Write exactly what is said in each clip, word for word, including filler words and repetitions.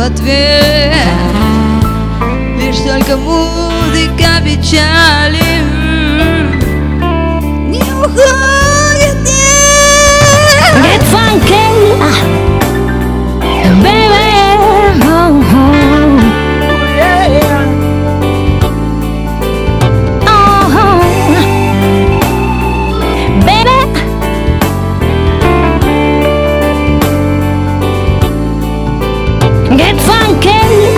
ответ. Лишь только музыка печали не уходит, нет. Get funky, baby, oh, oh. Yeah. Oh, baby. Get funky.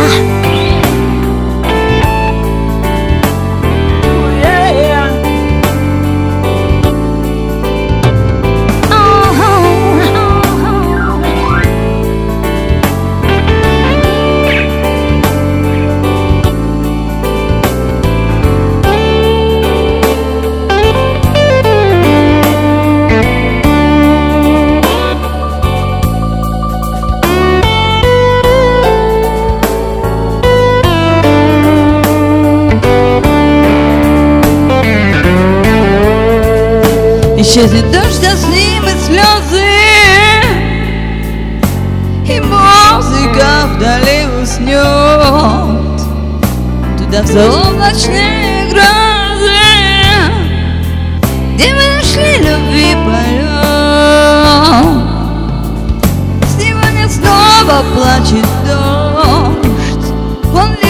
Исчезнет дождь, а с ним и слезы, и музыка вдали уснет. Туда в заоблачные грозы, где мы нашли любви полет. Сегодня снова плачет дождь, он